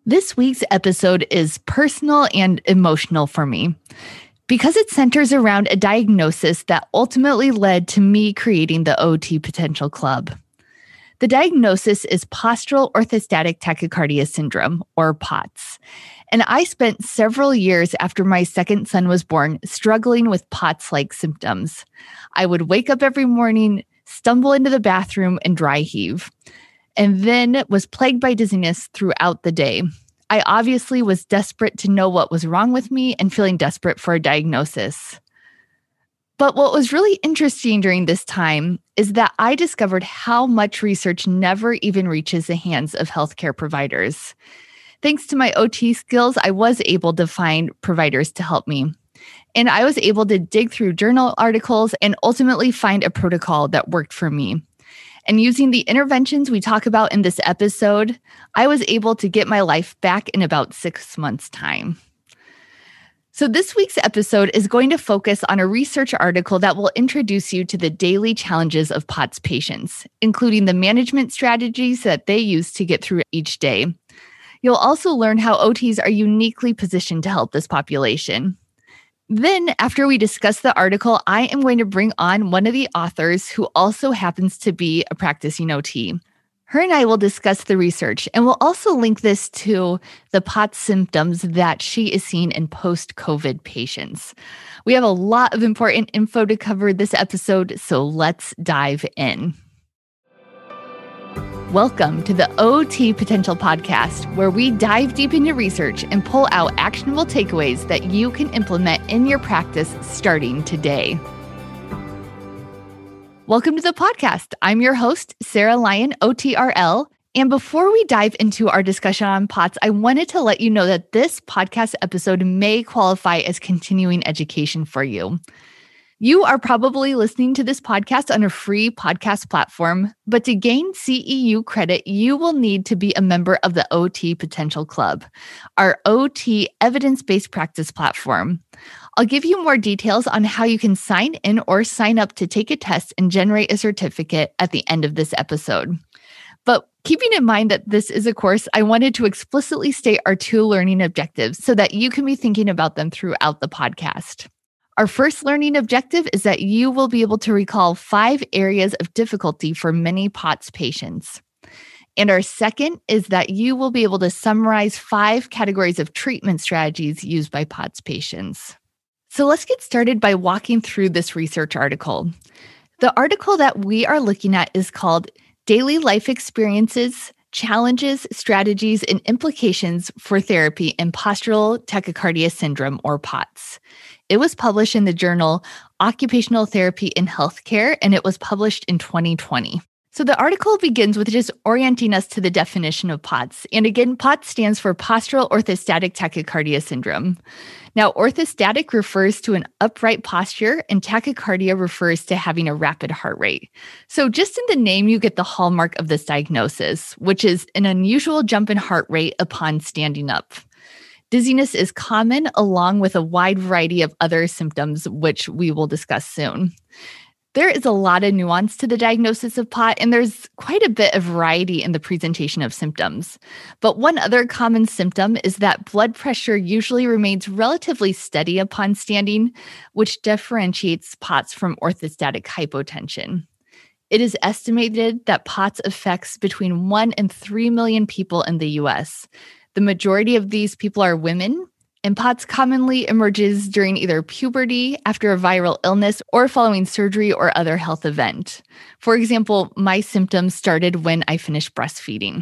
This week's episode is personal and emotional for me because it centers around a diagnosis that ultimately led to me creating the OT Potential Club. The diagnosis is postural orthostatic tachycardia syndrome, or POTS. And I spent several years after my second son was born struggling with POTS-like symptoms. I would wake up every morning, stumble into the bathroom, and dry heave, and then was plagued by dizziness throughout the day. I obviously was desperate to know what was wrong with me and feeling desperate for a diagnosis. But what was really interesting during this time is that I discovered how much research never even reaches the hands of healthcare providers. Thanks to my OT skills, I was able to find providers to help me. And I was able to dig through journal articles and ultimately find a protocol that worked for me. And using the interventions we talk about in this episode, I was able to get my life back in about 6 months' time. So this week's episode is going to focus on a research article that will introduce you to the daily challenges of POTS patients, including the management strategies that they use to get through each day. You'll also learn how OTs are uniquely positioned to help this population. Then, after we discuss the article, I am going to bring on one of the authors who also happens to be a practicing OT. Her and I will discuss the research, and we'll also link this to the POTS symptoms that she is seeing in post-COVID patients. We have a lot of important info to cover this episode, so let's dive in. Welcome to the OT Potential Podcast, where we dive deep into research and pull out actionable takeaways that you can implement in your practice starting today. Welcome to the podcast. I'm your host, Sarah Lyon, OTRL. And before we dive into our discussion on POTS, I wanted to let you know that this podcast episode may qualify as continuing education for you. You are probably listening to this podcast on a free podcast platform, but to gain CEU credit, you will need to be a member of the OT Potential Club, our OT evidence-based practice platform. I'll give you more details on how you can sign in or sign up to take a test and generate a certificate at the end of this episode. But keeping in mind that this is a course, I wanted to explicitly state our 2 learning objectives so that you can be thinking about them throughout the podcast. Our first learning objective is that you will be able to recall 5 areas of difficulty for many POTS patients. And our second is that you will be able to summarize 5 categories of treatment strategies used by POTS patients. So let's get started by walking through this research article. The article that we are looking at is called Daily Life Experiences, Challenges, Strategies, and Implications for Therapy in Postural Tachycardia Syndrome, or POTS. It was published in the journal Occupational Therapy in Healthcare, and it was published in 2020. So the article begins with just orienting us to the definition of POTS. And again, POTS stands for Postural Orthostatic Tachycardia Syndrome. Now, orthostatic refers to an upright posture, and tachycardia refers to having a rapid heart rate. So just in the name, you get the hallmark of this diagnosis, which is an unusual jump in heart rate upon standing up. Dizziness is common, along with a wide variety of other symptoms, which we will discuss soon. There is a lot of nuance to the diagnosis of POT, and there's quite a bit of variety in the presentation of symptoms. But one other common symptom is that blood pressure usually remains relatively steady upon standing, which differentiates POTS from orthostatic hypotension. It is estimated that POTS affects between 1 and 3 million people in the U.S. The majority of these people are women, and POTS commonly emerges during either puberty, after a viral illness, or following surgery or other health event. For example, my symptoms started when I finished breastfeeding.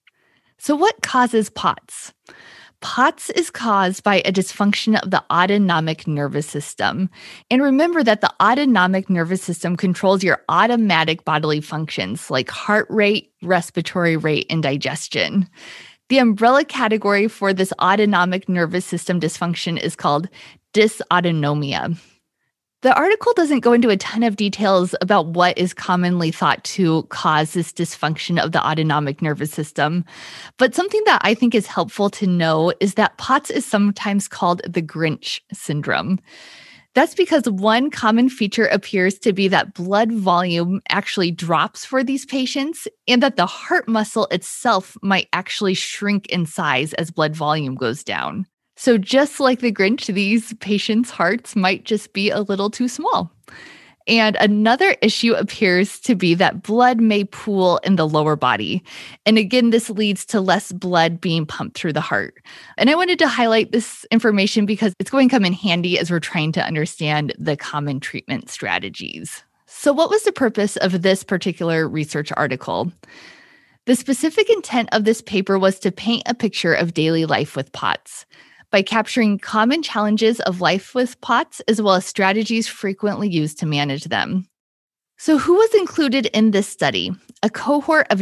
So what causes POTS? POTS is caused by a dysfunction of the autonomic nervous system. And remember that the autonomic nervous system controls your automatic bodily functions like heart rate, respiratory rate, and digestion. The umbrella category for this autonomic nervous system dysfunction is called dysautonomia. The article doesn't go into a ton of details about what is commonly thought to cause this dysfunction of the autonomic nervous system, but something that I think is helpful to know is that POTS is sometimes called the Grinch syndrome. That's because one common feature appears to be that blood volume actually drops for these patients and that the heart muscle itself might actually shrink in size as blood volume goes down. So, just like the Grinch, these patients' hearts might just be a little too small. And another issue appears to be that blood may pool in the lower body. And again, this leads to less blood being pumped through the heart. And I wanted to highlight this information because it's going to come in handy as we're trying to understand the common treatment strategies. So, what was the purpose of this particular research article? The specific intent of this paper was to paint a picture of daily life with POTS by capturing common challenges of life with POTS, as well as strategies frequently used to manage them. So, who was included in this study? A cohort of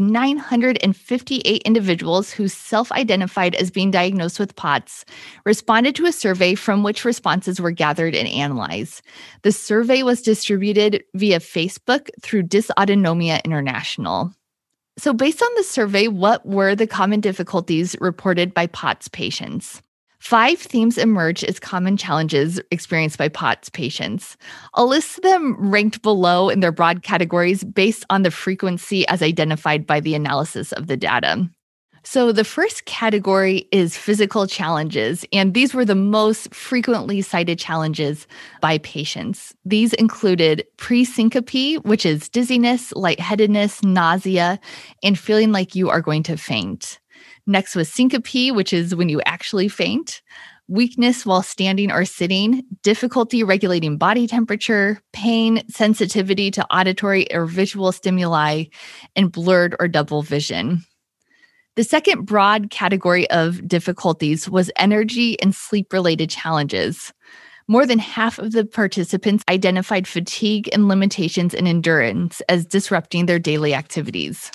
958 individuals who self-identified as being diagnosed with POTS responded to a survey from which responses were gathered and analyzed. The survey was distributed via Facebook through Dysautonomia International. So, based on the survey, what were the common difficulties reported by POTS patients? 5 themes emerged as common challenges experienced by POTS patients. I'll list them ranked below in their broad categories based on the frequency as identified by the analysis of the data. So the first category is physical challenges, and these were the most frequently cited challenges by patients. These included presyncope, which is dizziness, lightheadedness, nausea, and feeling like you are going to faint. Next was syncope, which is when you actually faint, weakness while standing or sitting, difficulty regulating body temperature, pain, sensitivity to auditory or visual stimuli, and blurred or double vision. The second broad category of difficulties was energy and sleep-related challenges. More than half of the participants identified fatigue and limitations in endurance as disrupting their daily activities.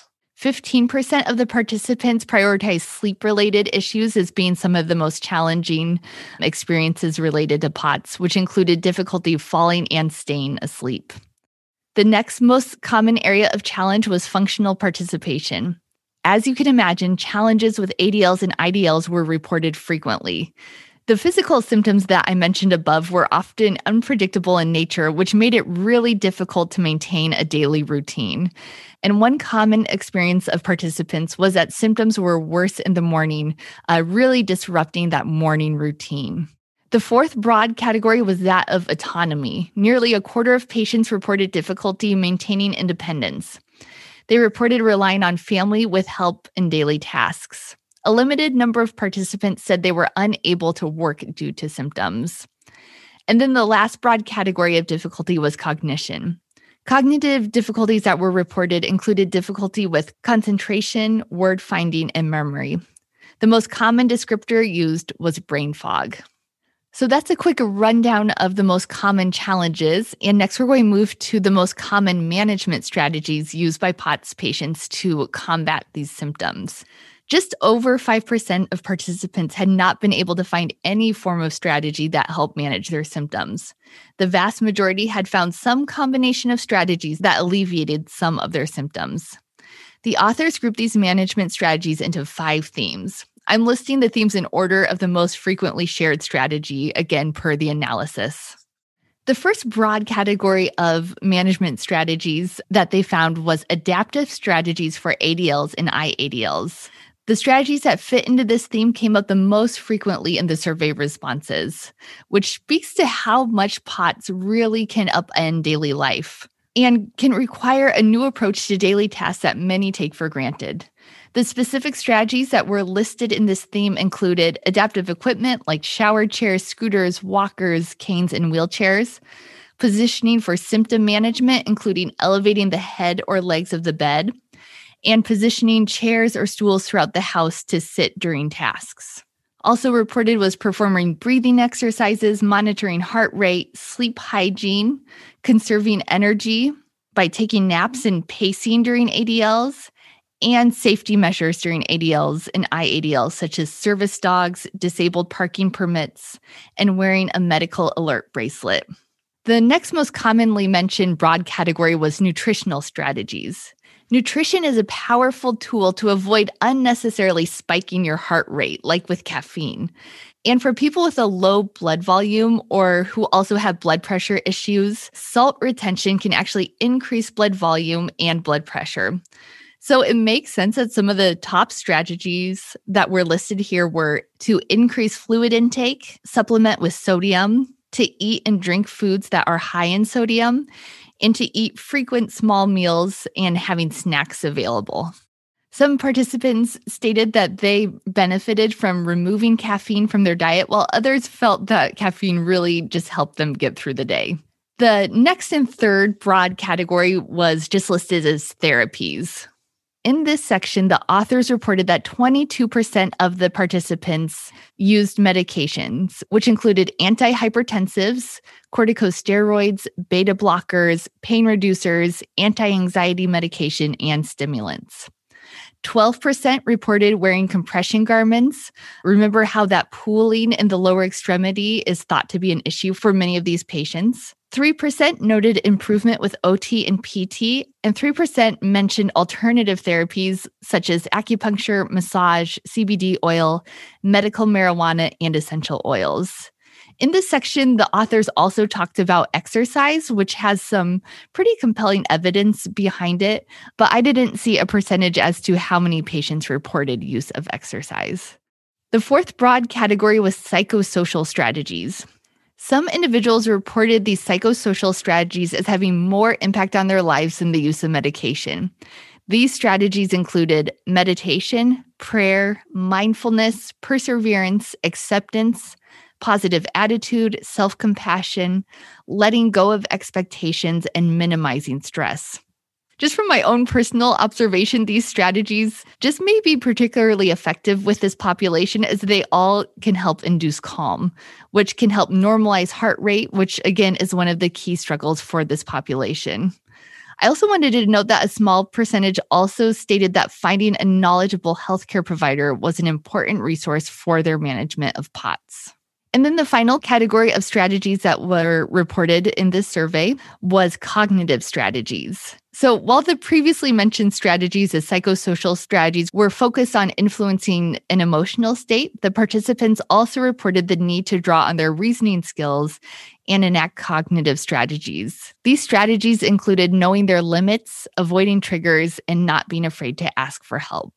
15% of the participants prioritized sleep-related issues as being some of the most challenging experiences related to POTS, which included difficulty falling and staying asleep. The next most common area of challenge was functional participation. As you can imagine, challenges with ADLs and IDLs were reported frequently. The physical symptoms that I mentioned above were often unpredictable in nature, which made it really difficult to maintain a daily routine. And one common experience of participants was that symptoms were worse in the morning, really disrupting that morning routine. The fourth broad category was that of autonomy. Nearly a quarter of patients reported difficulty maintaining independence. They reported relying on family with help in daily tasks. A limited number of participants said they were unable to work due to symptoms. And then the last broad category of difficulty was cognition. Cognitive difficulties that were reported included difficulty with concentration, word finding, and memory. The most common descriptor used was brain fog. So that's a quick rundown of the most common challenges. And next, we're going to move to the most common management strategies used by POTS patients to combat these symptoms. Just over 5% of participants had not been able to find any form of strategy that helped manage their symptoms. The vast majority had found some combination of strategies that alleviated some of their symptoms. The authors grouped these management strategies into 5 themes. I'm listing the themes in order of the most frequently shared strategy, again, per the analysis. The first broad category of management strategies that they found was adaptive strategies for ADLs and IADLs. The strategies that fit into this theme came up the most frequently in the survey responses, which speaks to how much POTS really can upend daily life and can require a new approach to daily tasks that many take for granted. The specific strategies that were listed in this theme included adaptive equipment like shower chairs, scooters, walkers, canes, and wheelchairs, positioning for symptom management, including elevating the head or legs of the bed, and positioning chairs or stools throughout the house to sit during tasks. Also reported was performing breathing exercises, monitoring heart rate, sleep hygiene, conserving energy by taking naps and pacing during ADLs, and safety measures during ADLs and IADLs, such as service dogs, disabled parking permits, and wearing a medical alert bracelet. The next most commonly mentioned broad category was nutritional strategies. Nutrition is a powerful tool to avoid unnecessarily spiking your heart rate, like with caffeine. And for people with a low blood volume or who also have blood pressure issues, salt retention can actually increase blood volume and blood pressure. So it makes sense that some of the top strategies that were listed here were to increase fluid intake, supplement with sodium, to eat and drink foods that are high in sodium, and to eat frequent small meals and having snacks available. Some participants stated that they benefited from removing caffeine from their diet, while others felt that caffeine really just helped them get through the day. The next and third broad category was just listed as therapies. In this section, the authors reported that 22% of the participants used medications, which included antihypertensives, corticosteroids, beta blockers, pain reducers, anti-anxiety medication, and stimulants. 12% reported wearing compression garments. Remember how that pooling in the lower extremity is thought to be an issue for many of these patients. 3% noted improvement with OT and PT, and 3% mentioned alternative therapies such as acupuncture, massage, CBD oil, medical marijuana, and essential oils. In this section, the authors also talked about exercise, which has some pretty compelling evidence behind it, but I didn't see a percentage as to how many patients reported use of exercise. The fourth broad category was psychosocial strategies. Some individuals reported these psychosocial strategies as having more impact on their lives than the use of medication. These strategies included meditation, prayer, mindfulness, perseverance, acceptance, positive attitude, self-compassion, letting go of expectations, and minimizing stress. Just from my own personal observation, these strategies just may be particularly effective with this population as they all can help induce calm, which can help normalize heart rate, which again is one of the key struggles for this population. I also wanted to note that a small percentage also stated that finding a knowledgeable healthcare provider was an important resource for their management of POTS. And then the final category of strategies that were reported in this survey was cognitive strategies. So while the previously mentioned strategies as psychosocial strategies were focused on influencing an emotional state, the participants also reported the need to draw on their reasoning skills and enact cognitive strategies. These strategies included knowing their limits, avoiding triggers, and not being afraid to ask for help.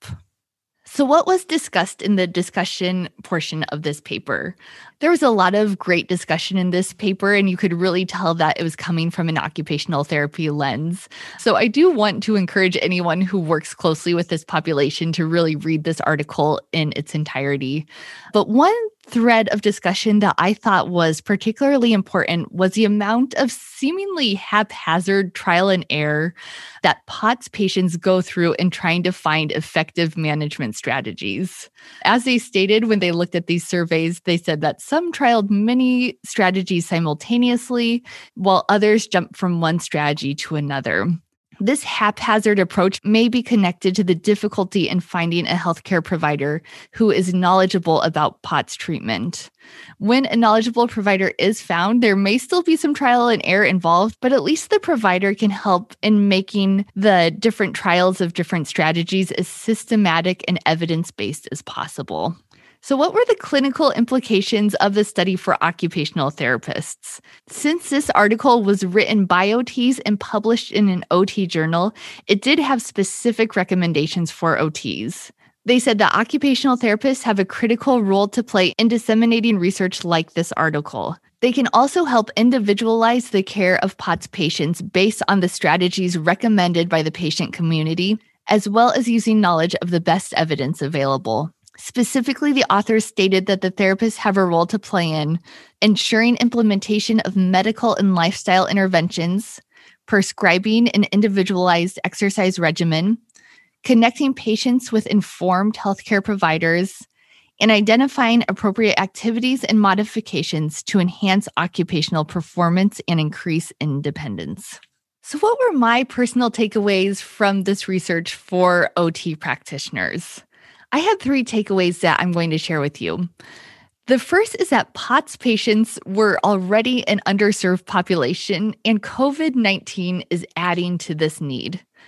So what was discussed in the discussion portion of this paper? There was a lot of great discussion in this paper, and you could really tell that it was coming from an occupational therapy lens. So I do want to encourage anyone who works closely with this population to really read this article in its entirety. But one thread of discussion that I thought was particularly important was the amount of seemingly haphazard trial and error that POTS patients go through in trying to find effective management strategies. As they stated when they looked at these surveys, they said that some trialed many strategies simultaneously, while others jumped from one strategy to another. This haphazard approach may be connected to the difficulty in finding a healthcare provider who is knowledgeable about POTS treatment. When a knowledgeable provider is found, there may still be some trial and error involved, but at least the provider can help in making the different trials of different strategies as systematic and evidence-based as possible. So what were the clinical implications of the study for occupational therapists? Since this article was written by OTs and published in an OT journal, it did have specific recommendations for OTs. They said that occupational therapists have a critical role to play in disseminating research like this article. They can also help individualize the care of POTS patients based on the strategies recommended by the patient community, as well as using knowledge of the best evidence available. Specifically, the authors stated that the therapists have a role to play in ensuring implementation of medical and lifestyle interventions, prescribing an individualized exercise regimen, connecting patients with informed healthcare providers, and identifying appropriate activities and modifications to enhance occupational performance and increase independence. So what were my personal takeaways from this research for OT practitioners? I had 3 takeaways that I'm going to share with you. The first is that POTS patients were already an underserved population, and COVID-19 is adding to this need.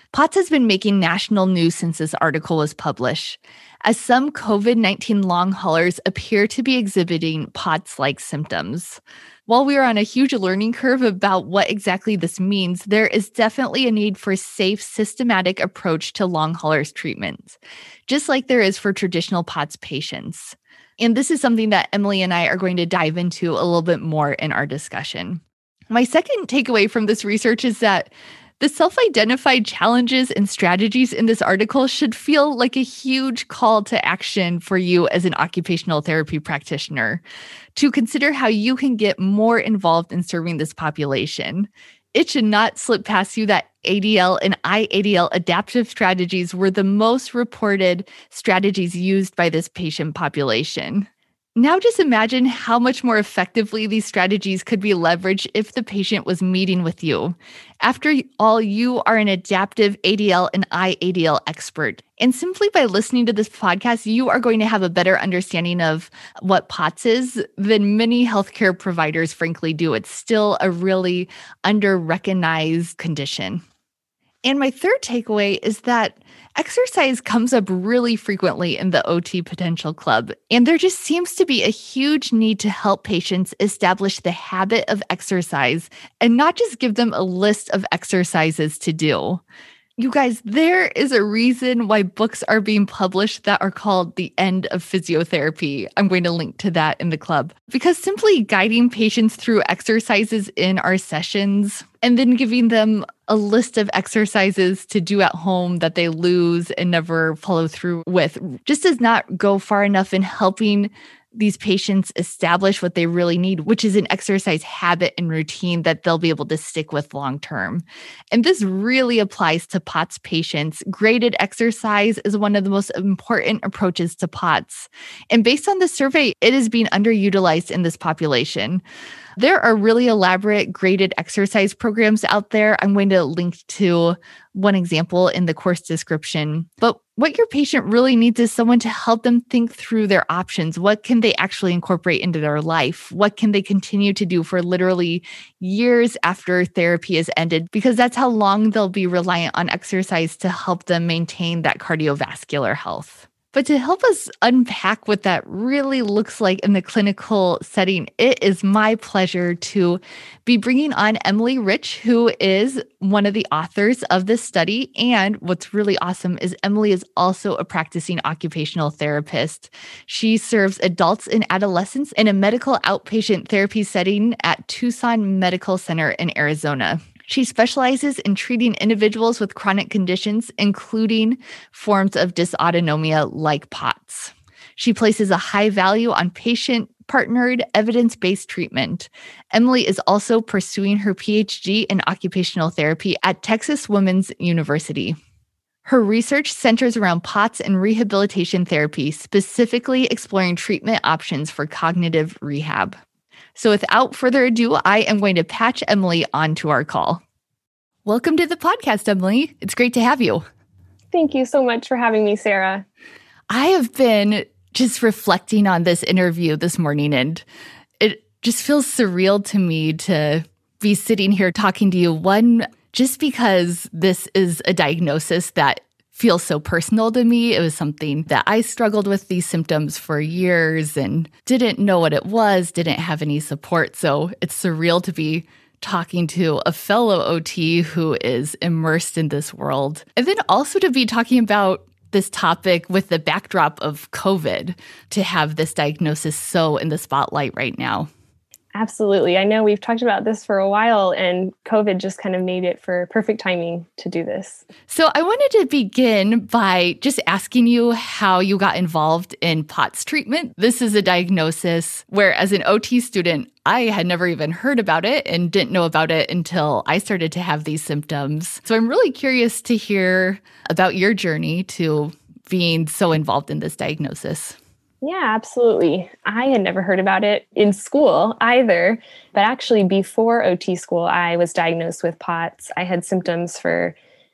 POTS has been making national news since this article was published, as some COVID-19 long haulers appear to be exhibiting POTS-like symptoms. While we are on a huge learning curve about what exactly this means, there is definitely a need for a safe, systematic approach to long haulers treatments, just like there is for traditional POTS patients. And this is something that Emily and I are going to dive into a little bit more in our discussion. My second takeaway from this research is that the self-identified challenges and strategies in this article should feel like a huge call to action for you as an occupational therapy practitioner to consider how you can get more involved in serving this population. It should not slip past you that ADL and IADL adaptive strategies were the most reported strategies used by this patient population. Now just imagine how much more effectively these strategies could be leveraged if the patient was meeting with you. After all, you are an adaptive ADL and IADL expert. And simply by listening to this podcast, you are going to have a better understanding of what POTS is than many healthcare providers frankly do. It's still a really under-recognized condition. And my third takeaway is that exercise comes up really frequently in the OT Potential Club, and there just seems to be a huge need to help patients establish the habit of exercise and not just give them a list of exercises to do. You guys, there is a reason why books are being published that are called The End of Physiotherapy. I'm going to link to that in the club. Because simply guiding patients through exercises in our sessions and then giving them a list of exercises to do at home that they lose and never follow through with just does not go far enough in helping these patients establish what they really need, which is an exercise habit and routine that they'll be able to stick with long term. And this really applies to POTS patients. Graded exercise is one of the most important approaches to POTS. And based on the survey, it is being underutilized in this population. There are really elaborate graded exercise programs out there. I'm going to link to one example in the course description. But what your patient really needs is someone to help them think through their options. What can they actually incorporate into their life? What can they continue to do for literally years after therapy is ended? Because that's how long they'll be reliant on exercise to help them maintain that cardiovascular health. But to help us unpack what that really looks like in the clinical setting, it is my pleasure to be bringing on Emily Rich, who is one of the authors of this study. And what's really awesome is Emily is also a practicing occupational therapist. She serves adults and adolescents in a medical outpatient therapy setting at Tucson Medical Center in Arizona. She specializes in treating individuals with chronic conditions, including forms of dysautonomia like POTS. She places a high value on patient-partnered, evidence-based treatment. Emily is also pursuing her PhD in occupational therapy at Texas Women's University. Her research centers around POTS and rehabilitation therapy, specifically exploring treatment options for cognitive rehab. So without further ado, I am going to patch Emily onto our call. Welcome to the podcast, Emily. It's great to have you. Thank you so much for having me, Sarah. I have been just reflecting on this interview this morning, and it just feels surreal to me to be sitting here talking to you. One, just because this is a diagnosis that feels so personal to me. It was something that I struggled with these symptoms for years and didn't know what it was, didn't have any support. So it's surreal to be talking to a fellow OT who is immersed in this world. And then also to be talking about this topic with the backdrop of COVID, to have this diagnosis so in the spotlight right now. Absolutely. I know we've talked about this for a while, and COVID just kind of made it for perfect timing to do this. So I wanted to begin by just asking you how you got involved in POTS treatment. This is a diagnosis where, as an OT student, I had never even heard about it and didn't know about it until I started to have these symptoms. So I'm really curious to hear about your journey to being so involved in this diagnosis. Yeah, absolutely. I had never heard about it in school either, but actually before OT school, I was diagnosed with POTS. I had symptoms for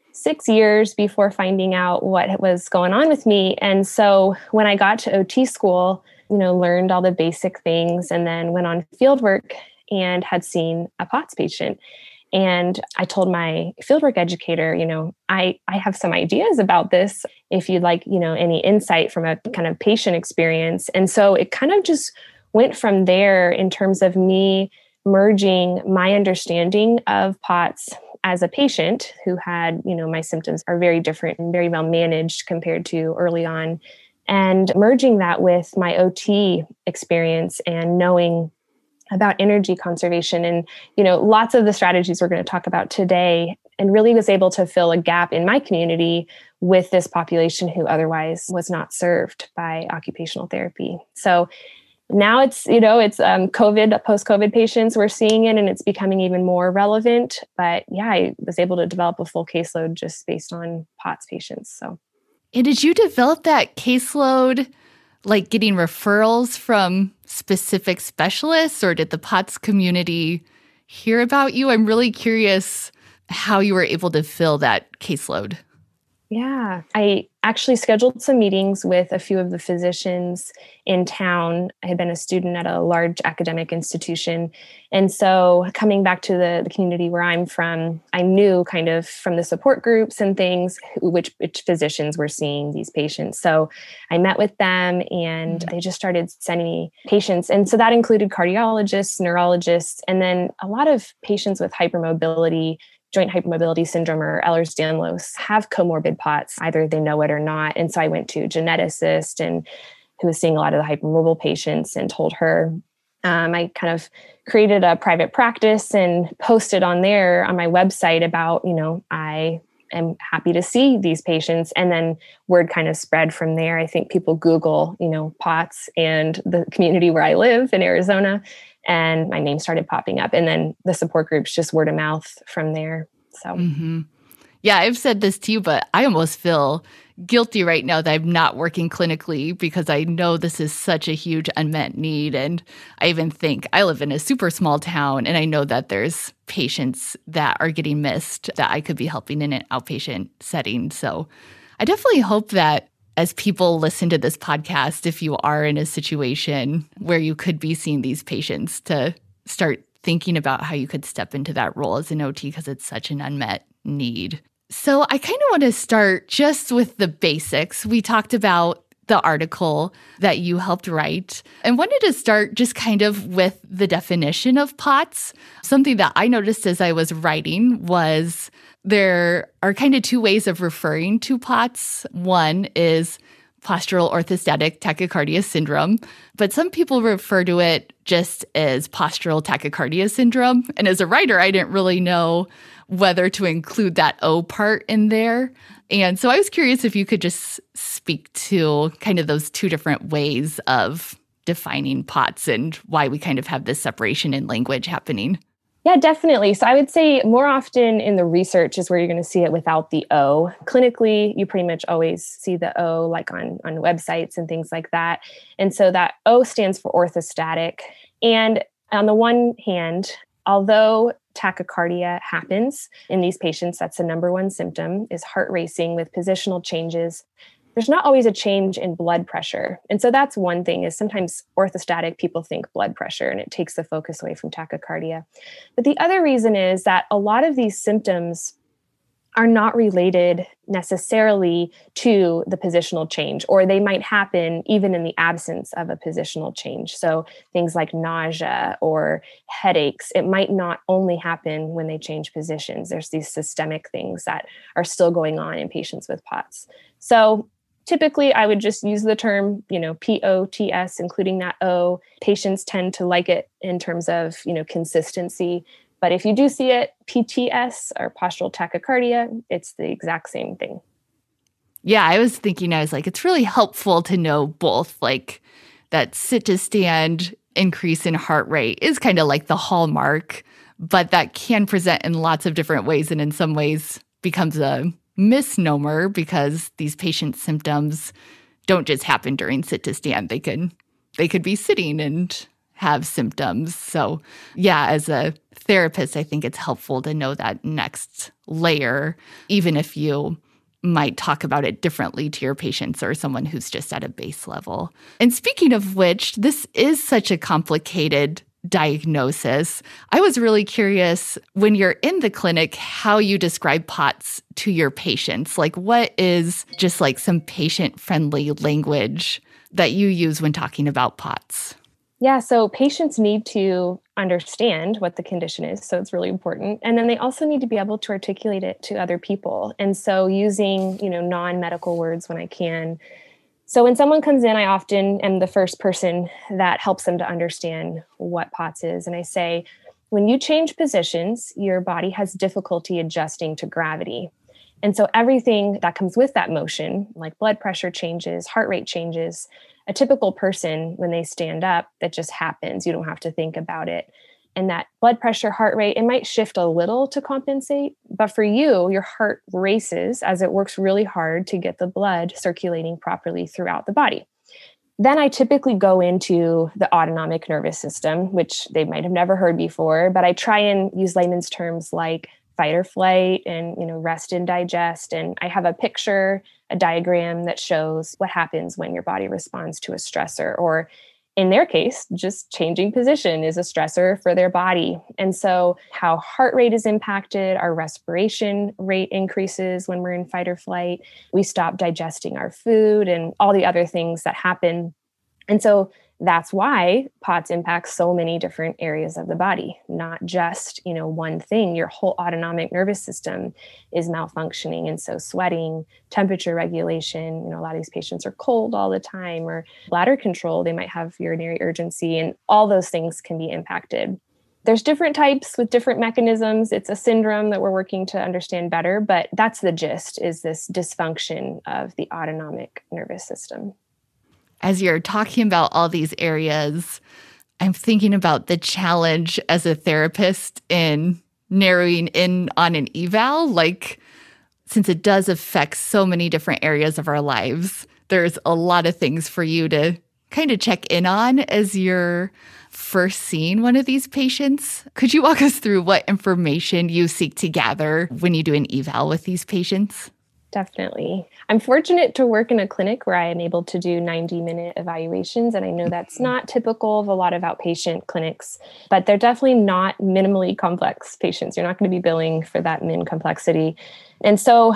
6 years before finding out what was going on with me. And so when I got to OT school, learned all the basic things and then went on field work and had seen a POTS patient. And I told my fieldwork educator, I have some ideas about this if you'd like, any insight from a kind of patient experience. And so it kind of just went from there in terms of me merging my understanding of POTS as a patient who had, my symptoms are very different and very well managed compared to early on, and merging that with my OT experience and knowing about energy conservation and, lots of the strategies we're going to talk about today, and really was able to fill a gap in my community with this population who otherwise was not served by occupational therapy. So now it's COVID, post-COVID patients, we're seeing it and it's becoming even more relevant. But yeah, I was able to develop a full caseload just based on POTS patients. So. And did you develop that caseload like getting referrals from specific specialists, or did the POTS community hear about you? I'm really curious how you were able to fill that caseload. Yeah, I actually scheduled some meetings with a few of the physicians in town. I had been a student at a large academic institution. And so coming back to the community where I'm from, I knew kind of from the support groups and things, which physicians were seeing these patients. So I met with them and they just started sending me patients. And so that included cardiologists, neurologists, and then a lot of patients with hypermobility, joint hypermobility syndrome, or Ehlers-Danlos, have comorbid POTS. Either they know it or not. And so I went to a geneticist and who was seeing a lot of the hypermobile patients and told her. I kind of created a private practice and posted on there on my website about, I am happy to see these patients. And then word kind of spread from there. I think people Google, POTS and the community where I live in Arizona, and my name started popping up. And then the support groups, just word of mouth from there. So, Yeah, I've said this to you, but I almost feel guilty right now that I'm not working clinically because I know this is such a huge unmet need. And I even think I live in a super small town and I know that there's patients that are getting missed that I could be helping in an outpatient setting. So I definitely hope that as people listen to this podcast, if you are in a situation where you could be seeing these patients, to start thinking about how you could step into that role as an OT because it's such an unmet need. So I kind of want to start just with the basics. We talked about the article that you helped write and wanted to start just kind of with the definition of POTS. Something that I noticed as I was writing was there are kind of two ways of referring to POTS. One is postural orthostatic tachycardia syndrome, but some people refer to it just as postural tachycardia syndrome. And as a writer, I didn't really know whether to include that O part in there. And so I was curious if you could just speak to kind of those two different ways of defining POTS and why we kind of have this separation in language happening. Yeah, definitely. So I would say more often in the research is where you're going to see it without the O. Clinically, you pretty much always see the O like on websites and things like that. And so that O stands for orthostatic. And on the one hand, although tachycardia happens in these patients, that's the number one symptom, is heart racing with positional changes. There's not always a change in blood pressure. And so that's one thing, is sometimes orthostatic people think blood pressure and it takes the focus away from tachycardia. But the other reason is that a lot of these symptoms are not related necessarily to the positional change, or they might happen even in the absence of a positional change. So things like nausea or headaches, it might not only happen when they change positions. There's these systemic things that are still going on in patients with POTS. So typically, I would just use the term, POTS, including that O. Patients tend to like it in terms of, consistency. But if you do see it, PTS or postural tachycardia, it's the exact same thing. Yeah, I was like, it's really helpful to know both, like that sit to stand increase in heart rate is kind of like the hallmark, but that can present in lots of different ways. And in some ways becomes a misnomer because these patient symptoms don't just happen during sit to stand. They could be sitting and have symptoms. So yeah, as a therapist, I think it's helpful to know that next layer, even if you might talk about it differently to your patients or someone who's just at a base level. And speaking of which, this is such a complicated diagnosis. I was really curious when you're in the clinic, how you describe POTS to your patients. Like, what is just like some patient-friendly language that you use when talking about POTS? Yeah, so patients need to understand what the condition is. So it's really important. And then they also need to be able to articulate it to other people. And so using, non-medical words when I can. So when someone comes in, I often am the first person that helps them to understand what POTS is. And I say, when you change positions, your body has difficulty adjusting to gravity. And so everything that comes with that motion, like blood pressure changes, heart rate changes, a typical person, when they stand up, that just happens. You don't have to think about it. And that blood pressure, heart rate, it might shift a little to compensate. But for you, your heart races as it works really hard to get the blood circulating properly throughout the body. Then I typically go into the autonomic nervous system, which they might have never heard before, but I try and use layman's terms like fight or flight and, rest and digest. And I have a picture, a diagram that shows what happens when your body responds to a stressor, or in their case, just changing position is a stressor for their body. And so how heart rate is impacted, our respiration rate increases when we're in fight or flight. We stop digesting our food and all the other things that happen. And so that's why POTS impacts so many different areas of the body, not just, one thing. Your whole autonomic nervous system is malfunctioning. And so sweating, temperature regulation, a lot of these patients are cold all the time, or bladder control, they might have urinary urgency, and all those things can be impacted. There's different types with different mechanisms. It's a syndrome that we're working to understand better, but that's the gist, is this dysfunction of the autonomic nervous system. As you're talking about all these areas, I'm thinking about the challenge as a therapist in narrowing in on an eval. Like, since it does affect so many different areas of our lives, there's a lot of things for you to kind of check in on as you're first seeing one of these patients. Could you walk us through what information you seek to gather when you do an eval with these patients? Definitely. I'm fortunate to work in a clinic where I am able to do 90-minute evaluations. And I know that's not typical of a lot of outpatient clinics, but they're definitely not minimally complex patients. You're not going to be billing for that min complexity. And so,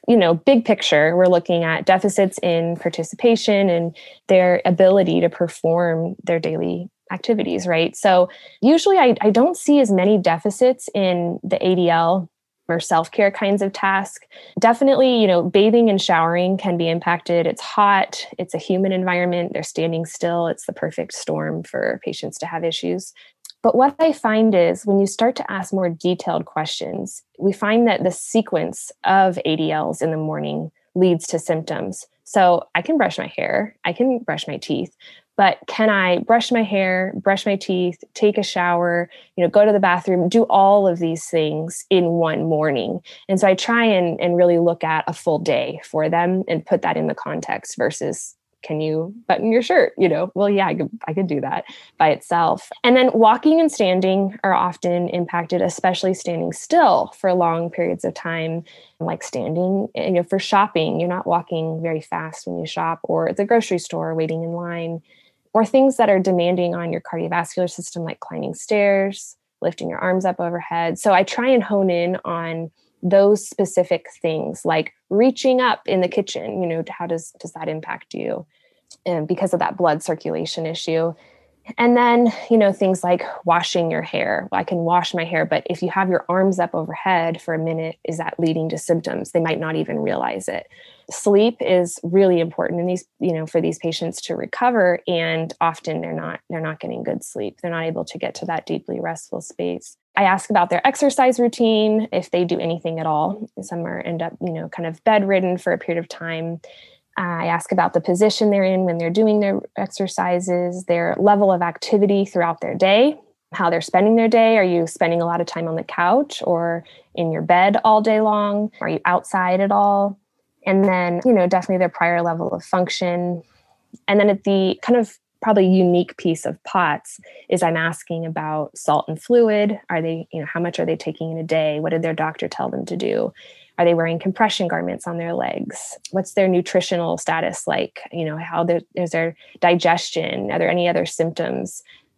big picture, we're looking at deficits in participation and their ability to perform their daily activities, right? So usually I don't see as many deficits in the ADL or self-care kinds of tasks. Definitely, bathing and showering can be impacted. It's hot. It's a humid environment. They're standing still. It's the perfect storm for patients to have issues. But what I find is when you start to ask more detailed questions, we find that the sequence of ADLs in the morning leads to symptoms. So I can brush my hair, I can brush my teeth, but can I brush my hair, brush my teeth, take a shower, go to the bathroom, do all of these things in one morning? And so I try and really look at a full day for them and put that in the context versus, can you button your shirt? Well, yeah, I could do that by itself. And then walking and standing are often impacted, especially standing still for long periods of time, like standing, for shopping. You're not walking very fast when you shop, or at the grocery store, waiting in line, or things that are demanding on your cardiovascular system, like climbing stairs, lifting your arms up overhead. So I try and hone in on those specific things, like reaching up in the kitchen. How does that impact you? And because of that blood circulation issue. And then, things like washing your hair. Well, I can wash my hair, but if you have your arms up overhead for a minute, is that leading to symptoms? They might not even realize it. Sleep is really important in these, for these patients to recover. And often they're not getting good sleep. They're not able to get to that deeply restful space. I ask about their exercise routine, if they do anything at all. Some end up, kind of bedridden for a period of time. I ask about the position they're in when they're doing their exercises, their level of activity throughout their day, how they're spending their day. Are you spending a lot of time on the couch or in your bed all day long? Are you outside at all? And then, definitely their prior level of function. And then at the kind of probably unique piece of POTS is I'm asking about salt and fluid. Are they, how much are they taking in a day? What did their doctor tell them to do? Are they wearing compression garments on their legs? What's their nutritional status like? How is their digestion? Are there any other symptoms?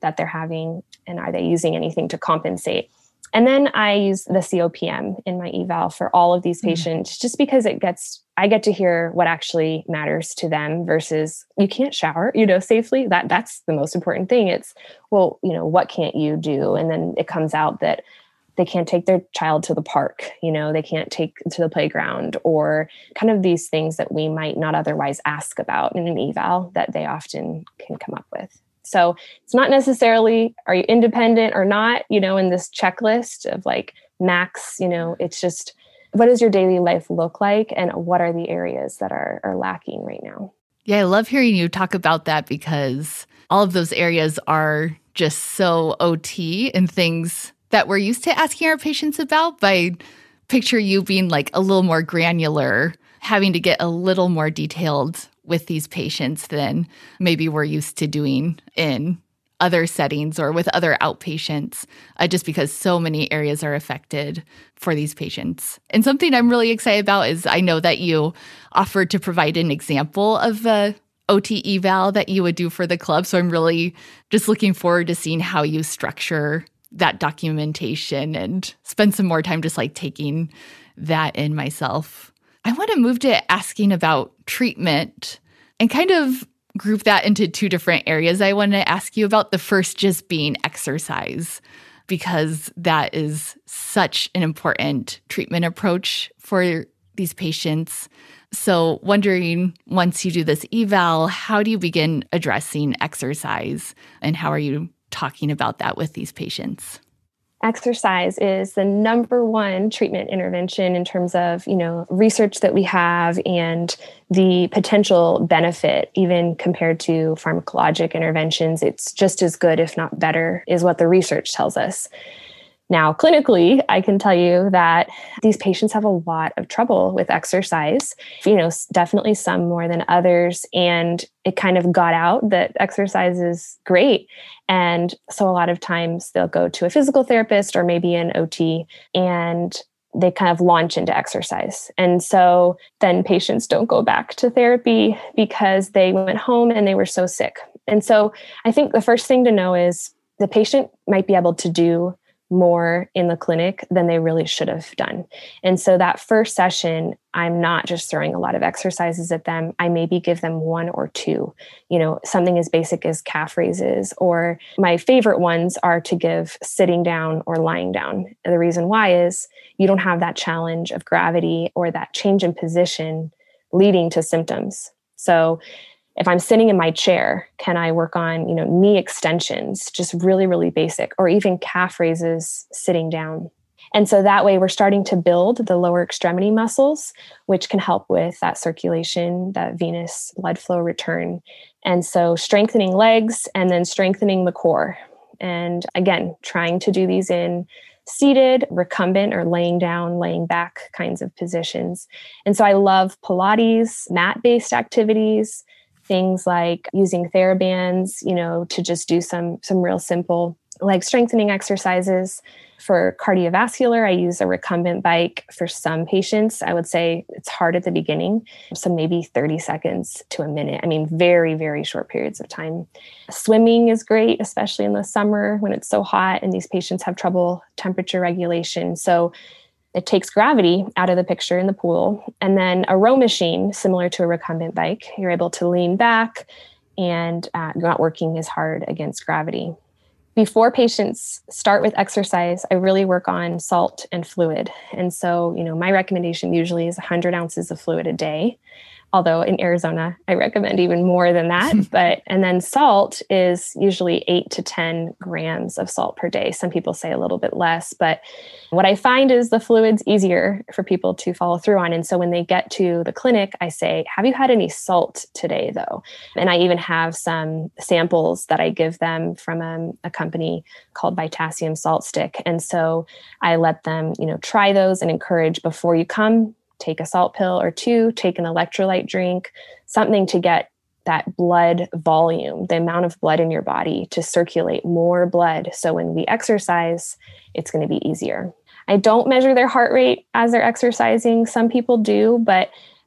that they're having, and are they using anything to compensate? And then I use the COPM in my eval for all of these patients, just because I get to hear what actually matters to them versus you can't shower, safely. That's the most important thing. It's, well, what can't you do? And then it comes out that they can't take their child to the park, they can't take to the playground, or kind of these things that we might not otherwise ask about in an eval that they often can come up with. So it's not necessarily, are you independent or not, in this checklist of like max, it's just, what does your daily life look like? And what are the areas that are lacking right now? Yeah, I love hearing you talk about that, because all of those areas are just so OT and things that we're used to asking our patients about. But I picture you being like a little more granular, having to get a little more detailed with these patients than maybe we're used to doing in other settings or with other outpatients, just because so many areas are affected for these patients. And something I'm really excited about is I know that you offered to provide an example of the OT eval that you would do for the club. So I'm really just looking forward to seeing how you structure that documentation and spend some more time just like taking that in myself. I want to move to asking about treatment and kind of group that into two different areas I want to ask you about. The first just being exercise, because that is such an important treatment approach for these patients. So wondering, once you do this eval, how do you begin addressing exercise, and how are you talking about that with these patients? Exercise is the number one treatment intervention in terms of, research that we have and the potential benefit, even compared to pharmacologic interventions. It's just as good, if not better, is what the research tells us. Now, clinically, I can tell you that these patients have a lot of trouble with exercise, definitely some more than others. And it kind of got out that exercise is great. And so a lot of times they'll go to a physical therapist or maybe an OT, and they kind of launch into exercise. And so then patients don't go back to therapy because they went home and they were so sick. And so I think the first thing to know is the patient might be able to do more in the clinic than they really should have done. And so that first session, I'm not just throwing a lot of exercises at them. I maybe give them one or two, something as basic as calf raises, or my favorite ones are to give sitting down or lying down. And the reason why is you don't have that challenge of gravity or that change in position leading to symptoms. So if I'm sitting in my chair, can I work on, knee extensions, just really, really basic, or even calf raises sitting down? And so that way we're starting to build the lower extremity muscles, which can help with that circulation, that venous blood flow return. And so strengthening legs and then strengthening the core. And again, trying to do these in seated, recumbent, or laying down, laying back kinds of positions. And so I love Pilates, mat-based activities, things like using TheraBands, to just do some real simple leg strengthening exercises. For cardiovascular, I use a recumbent bike for some patients. I would say it's hard at the beginning, so maybe 30 seconds to a minute. I mean, very, very short periods of time. Swimming is great, especially in the summer when it's so hot and these patients have trouble temperature regulation. So it takes gravity out of the picture in the pool. And then a row machine, similar to a recumbent bike, you're able to lean back and you're not working as hard against gravity. Before patients start with exercise, I really work on salt and fluid. And so, my recommendation usually is 100 ounces of fluid a day. Although in Arizona, I recommend even more than that. And then salt is usually 8 to 10 grams of salt per day. Some people say a little bit less, but what I find is the fluid's easier for people to follow through on. And so when they get to the clinic, I say, have you had any salt today though? And I even have some samples that I give them from a company called Vitassium Salt Stick. And so I let them, try those and encourage, before you come, take a salt pill or two, take an electrolyte drink, something to get that blood volume, the amount of blood in your body to circulate more blood. So when we exercise, it's going to be easier. I don't measure their heart rate as they're exercising. Some people do, but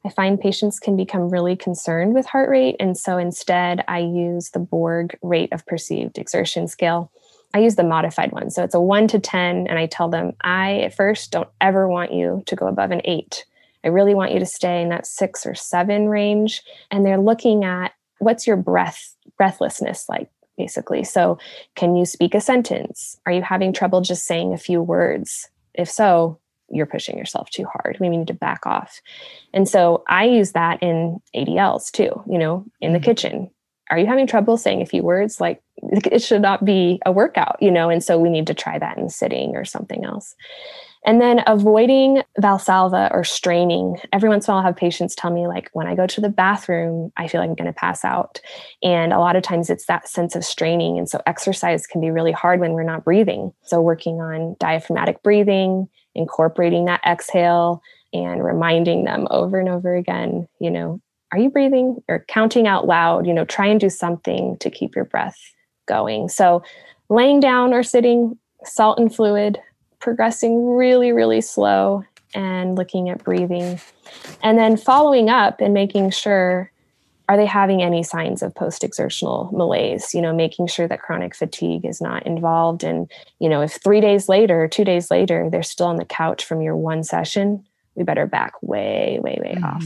I find patients can become really concerned with heart rate. And so instead, I use the Borg rate of perceived exertion scale. I use the modified one. So it's a 1 to 10. And I tell them, I at first don't ever want you to go above an 8. I really want you to stay in that 6 or 7 range. And they're looking at what's your breathlessness like, basically. So can you speak a sentence? Are you having trouble just saying a few words? If so, you're pushing yourself too hard. We need to back off. And so I use that in ADLs too, in the kitchen. Are you having trouble saying a few words? Like, it should not be a workout, and so we need to try that in sitting or something else. And then avoiding Valsalva or straining. Every once in a while, I'll have patients tell me, like, when I go to the bathroom, I feel like I'm going to pass out. And a lot of times it's that sense of straining. And so exercise can be really hard when we're not breathing. So working on diaphragmatic breathing, incorporating that exhale, and reminding them over and over again, are you breathing? Or counting out loud, try and do something to keep your breath going. So laying down or sitting, salt and fluid, progressing really, really slow, and looking at breathing. And then following up and making sure, are they having any signs of post-exertional malaise? Making sure that chronic fatigue is not involved. And, if 3 days later, 2 days later, they're still on the couch from your one session, we better back way, way, way off.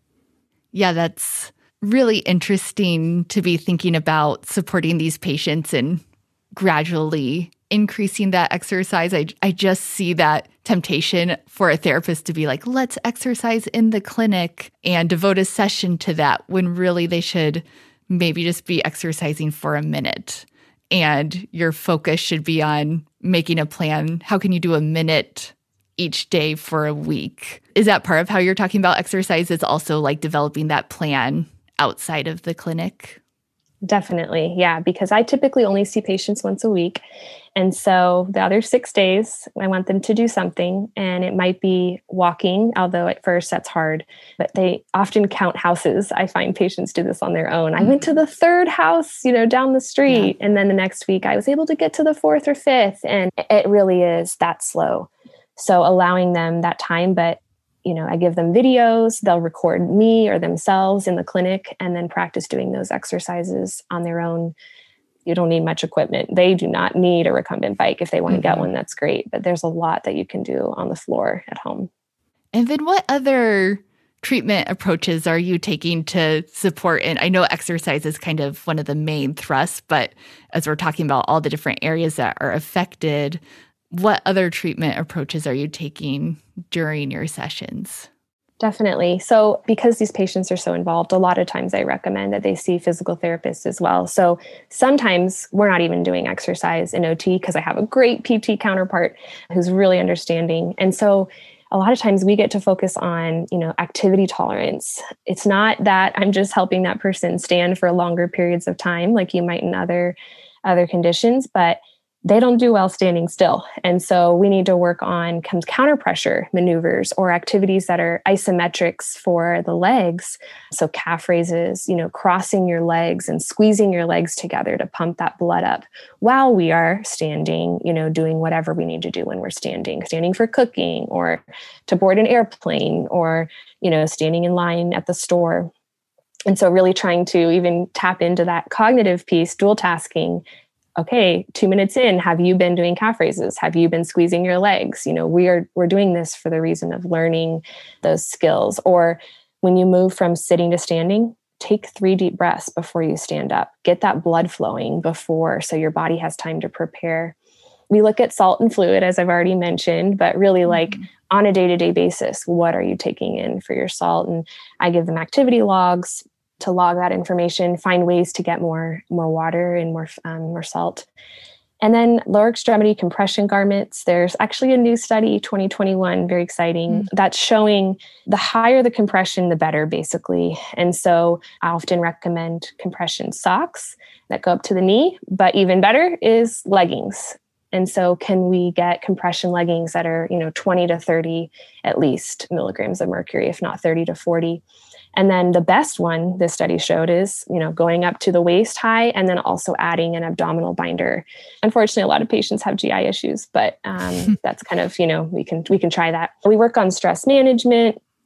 Yeah, that's really interesting to be thinking about supporting these patients and gradually increasing that exercise. I just see that temptation for a therapist to be like, let's exercise in the clinic and devote a session to that, when really they should maybe just be exercising for a minute. And your focus should be on making a plan. How can you do a minute each day for a week? Is that part of how you're talking about exercise? Is also like developing that plan outside of the clinic? Definitely. Yeah. Because I typically only see patients once a week. And so the other 6 days, I want them to do something, and it might be walking, although at first that's hard, but they often count houses. I find patients do this on their own. I went to the 3rd house, down the street. Yeah. And then the next week I was able to get to the 4th or 5th. And it really is that slow. So allowing them that time, but I give them videos, they'll record me or themselves in the clinic and then practice doing those exercises on their own. You don't need much equipment. They do not need a recumbent bike. If they want to get one, that's great. But there's a lot that you can do on the floor at home. And then what other treatment approaches are you taking to support? And I know exercise is kind of one of the main thrusts, but as we're talking about all the different areas that are affected, what other treatment approaches are you taking during your sessions? Definitely. So because these patients are so involved, a lot of times I recommend that they see physical therapists as well. So sometimes we're not even doing exercise in OT because I have a great PT counterpart who's really understanding. And so a lot of times we get to focus on, activity tolerance. It's not that I'm just helping that person stand for longer periods of time like you might in other conditions, but they don't do well standing still. And so we need to work on counter pressure maneuvers or activities that are isometrics for the legs. So calf raises, crossing your legs and squeezing your legs together to pump that blood up while we are standing, doing whatever we need to do when we're standing for cooking or to board an airplane or, standing in line at the store. And so really trying to even tap into that cognitive piece, dual tasking. Okay, 2 minutes in, have you been doing calf raises? Have you been squeezing your legs? We're doing this for the reason of learning those skills. Or when you move from sitting to standing, take 3 deep breaths before you stand up. Get that blood flowing before, so your body has time to prepare. We look at salt and fluid, as I've already mentioned, but really like on a day-to-day basis, what are you taking in for your salt? And I give them activity logs to log that information, find ways to get more water and more salt. And then lower extremity compression garments. There's actually a new study, 2021, very exciting, that's showing the higher the compression, the better, basically. And so I often recommend compression socks that go up to the knee, but even better is leggings. And so can we get compression leggings that are, 20 to 30 at least milligrams of mercury, if not 30 to 40. And then the best one, this study showed, is, going up to the waist high and then also adding an abdominal binder. Unfortunately, a lot of patients have GI issues, but that's kind of, we can try that. We work on stress management,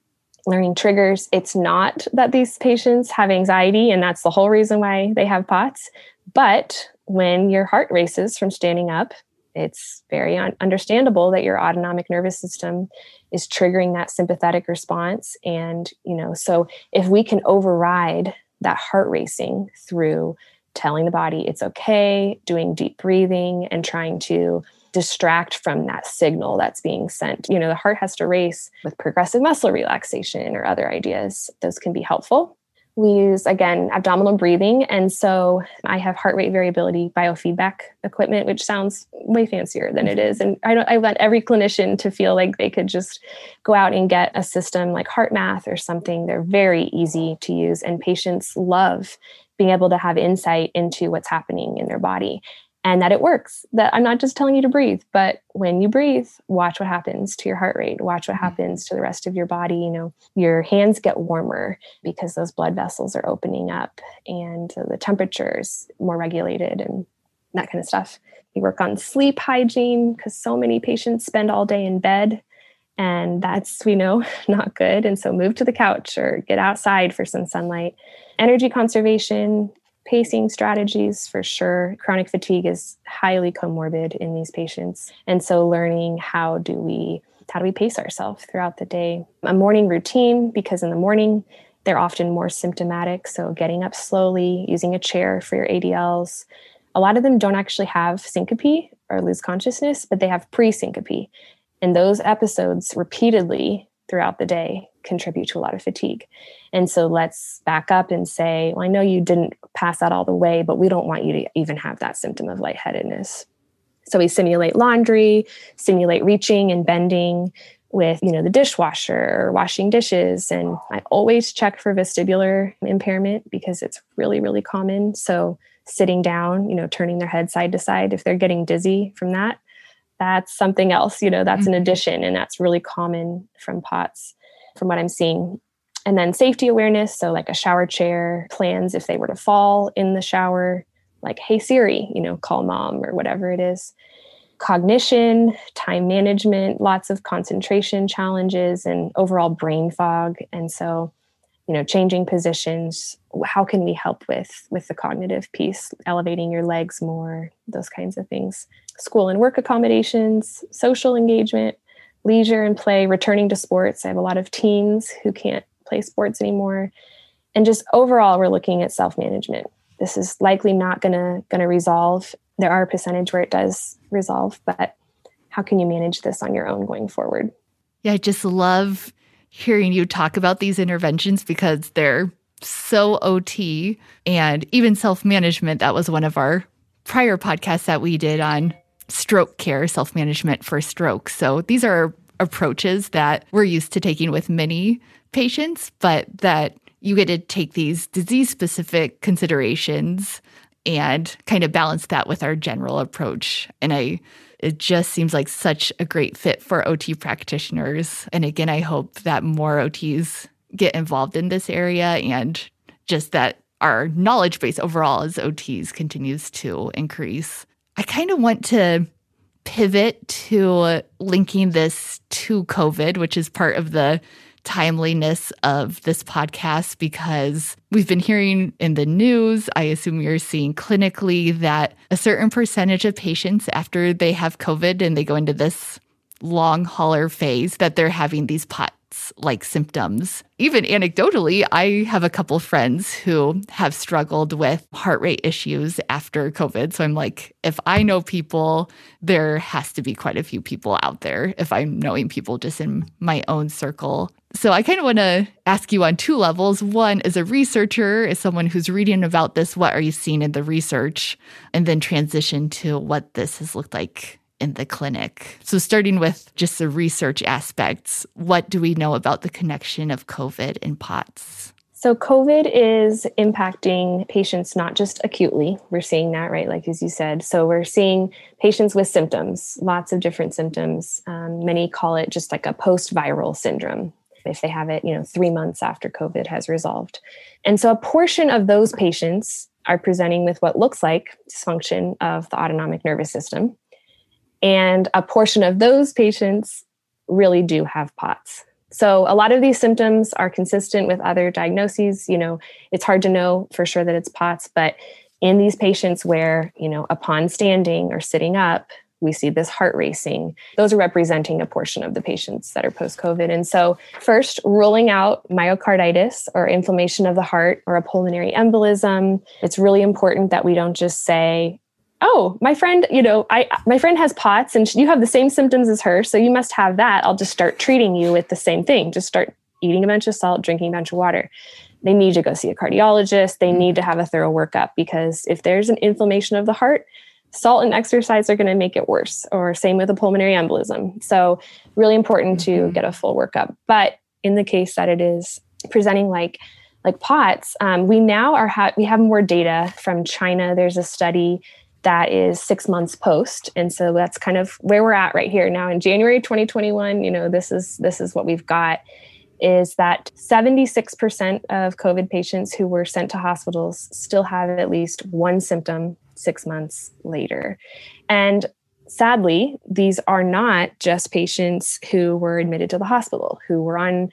learning triggers. It's not that these patients have anxiety and that's the whole reason why they have POTS. But when your heart races from standing up, it's very understandable that your autonomic nervous system is triggering that sympathetic response. And, so if we can override that heart racing through telling the body it's okay, doing deep breathing, and trying to distract from that signal that's being sent. The heart has to race with progressive muscle relaxation or other ideas. Those can be helpful. We use, again, abdominal breathing. And so I have heart rate variability biofeedback equipment, which sounds way fancier than it is. And I want every clinician to feel like they could just go out and get a system like HeartMath or something. They're very easy to use, and patients love being able to have insight into what's happening in their body. And that it works, that I'm not just telling you to breathe, but when you breathe, watch what happens to your heart rate, watch what happens to the rest of your body. Your hands get warmer because those blood vessels are opening up and the temperature is more regulated and that kind of stuff. We work on sleep hygiene because so many patients spend all day in bed, and that's, we know, not good. And so move to the couch or get outside for some sunlight. Energy conservation, pacing strategies for sure. Chronic fatigue is highly comorbid in these patients. And so learning how do we pace ourselves throughout the day. A morning routine, because in the morning, they're often more symptomatic. So getting up slowly, using a chair for your ADLs. A lot of them don't actually have syncope or lose consciousness, but they have pre-syncope. And those episodes repeatedly throughout the day contribute to a lot of fatigue. And so let's back up and say, well, I know you didn't pass out all the way, but we don't want you to even have that symptom of lightheadedness. So we simulate laundry, simulate reaching and bending with, the dishwasher or washing dishes. And I always check for vestibular impairment because it's really, really common. So sitting down, turning their head side to side, if they're getting dizzy from that, that's something else, that's an addition, and that's really common from POTS from what I'm seeing. And then safety awareness. So like a shower chair, plans if they were to fall in the shower, like, hey, Siri, call mom or whatever it is. Cognition, time management, lots of concentration challenges and overall brain fog. And so, changing positions, how can we help with the cognitive piece, elevating your legs more, those kinds of things. School and work accommodations, social engagement, leisure and play, returning to sports. I have a lot of teens who can't play sports anymore. And just overall, we're looking at self-management. This is likely not gonna resolve. There are a percentage where it does resolve, but how can you manage this on your own going forward? Yeah, I just love hearing you talk about these interventions because they're so OT, and even self-management. That was one of our prior podcasts that we did on stroke care, self-management for stroke. So these are approaches that we're used to taking with many patients, but that you get to take these disease-specific considerations and kind of balance that with our general approach. And it just seems like such a great fit for OT practitioners. And again, I hope that more OTs get involved in this area, and just that our knowledge base overall as OTs continues to increase. I kind of want to pivot to linking this to COVID, which is part of the timeliness of this podcast, because we've been hearing in the news, I assume you're seeing clinically, that a certain percentage of patients after they have COVID and they go into this long hauler phase, that they're having these POTS-like symptoms. Even anecdotally, I have a couple friends who have struggled with heart rate issues after COVID. So I'm like, if I know people, there has to be quite a few people out there if I'm knowing people just in my own circle. So I kind of want to ask you on two levels. One, as a researcher, as someone who's reading about this, what are you seeing in the research? And then transition to what this has looked like in the clinic. So starting with just the research aspects, what do we know about the connection of COVID and POTS? So COVID is impacting patients not just acutely. We're seeing that, right? Like, as you said. So we're seeing patients with symptoms, lots of different symptoms. Many call it just like a post-viral syndrome, if they have it, 3 months after COVID has resolved. And so a portion of those patients are presenting with what looks like dysfunction of the autonomic nervous system. And a portion of those patients really do have POTS. So a lot of these symptoms are consistent with other diagnoses. It's hard to know for sure that it's POTS, but in these patients where, upon standing or sitting up, we see this heart racing, those are representing a portion of the patients that are post-COVID. And so first, ruling out myocarditis or inflammation of the heart or a pulmonary embolism. It's really important that we don't just say, oh, my friend, my friend has POTS and you have the same symptoms as her, so you must have that. I'll just start treating you with the same thing. Just start eating a bunch of salt, drinking a bunch of water. They need to go see a cardiologist. They need to have a thorough workup, because if there's an inflammation of the heart, salt and exercise are going to make it worse, or same with a pulmonary embolism. So really important to get a full workup. But in the case that it is presenting like POTS, we now we have more data from China. There's a study that is 6 months post. And so that's kind of where we're at right here now in January 2021. This is what we've got, is that 76% of COVID patients who were sent to hospitals still have at least one symptom 6 months later. And sadly, these are not just patients who were admitted to the hospital, who were on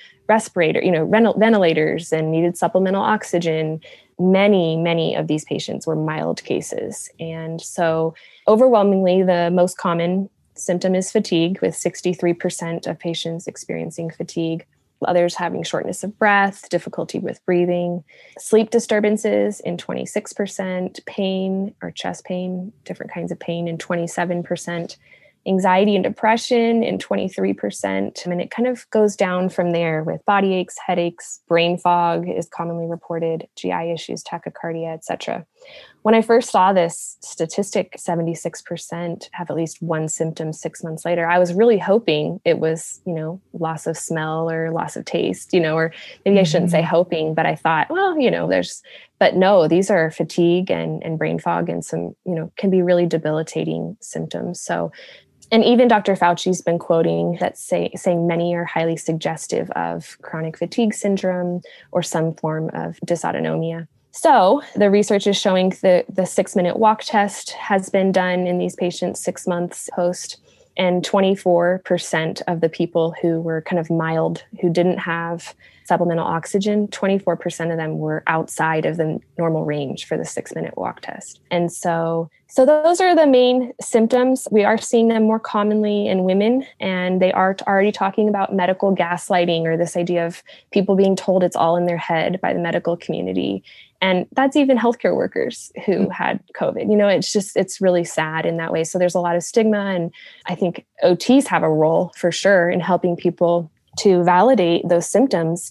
ventilators and needed supplemental oxygen. Many of these patients were mild cases. And so overwhelmingly, the most common symptom is fatigue, with 63% of patients experiencing fatigue. Others having shortness of breath, difficulty with breathing, sleep disturbances in 26%, pain or chest pain, different kinds of pain in 27%, anxiety and depression in 23%. And it kind of goes down from there with body aches, headaches, brain fog is commonly reported, GI issues, tachycardia, etc. When I first saw this statistic, 76% have at least one symptom 6 months later, I was really hoping it was, loss of smell or loss of taste, or maybe I shouldn't say hoping, but I thought, well, but no, these are fatigue and brain fog and some, can be really debilitating symptoms. So, and even Dr. Fauci's been quoting that saying many are highly suggestive of chronic fatigue syndrome or some form of dysautonomia. So the research is showing the 6-minute walk test has been done in these patients 6 months post, and 24% of the people who were kind of mild, who didn't have supplemental oxygen, 24% of them were outside of the normal range for the 6-minute walk test. And so those are the main symptoms. We are seeing them more commonly in women, and they are already talking about medical gaslighting, or this idea of people being told it's all in their head by the medical community. And that's even healthcare workers who had COVID. It's really sad in that way. So there's a lot of stigma. And I think OTs have a role for sure in helping people to validate those symptoms.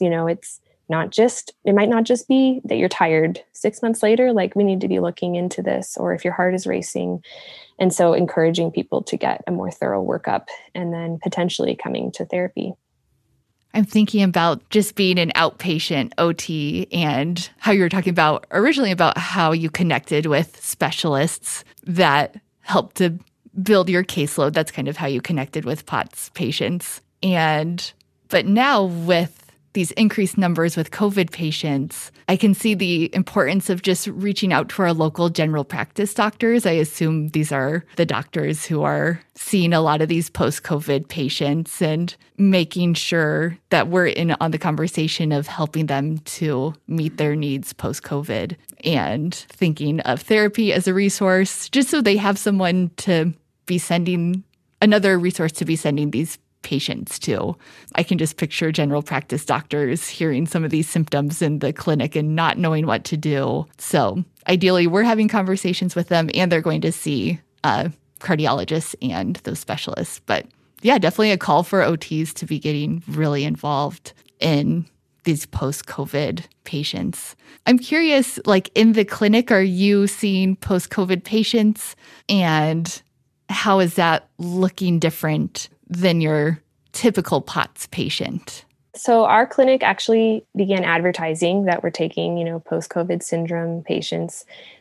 It might not just be that you're tired 6 months later, like we need to be looking into this, or if your heart is racing. And so encouraging people to get a more thorough workup and then potentially coming to therapy. I'm thinking about just being an outpatient OT and how you were talking about originally about how you connected with specialists that helped to build your caseload. That's kind of how you connected with POTS patients. But now with these increased numbers with COVID patients, I can see the importance of just reaching out to our local general practice doctors. I assume these are the doctors who are seeing a lot of these post-COVID patients, and making sure that we're in on the conversation of helping them to meet their needs post-COVID, and thinking of therapy as a resource, just so they have someone to be sending, another resource to be sending these patients to. I can just picture general practice doctors hearing some of these symptoms in the clinic and not knowing what to do. So ideally, we're having conversations with them, and they're going to see cardiologists and those specialists. But yeah, definitely a call for OTs to be getting really involved in these post-COVID patients. I'm curious, like in the clinic, are you seeing post-COVID patients, and how is that looking different than your typical POTS patient? So our clinic actually began advertising that we're taking, post-COVID syndrome patients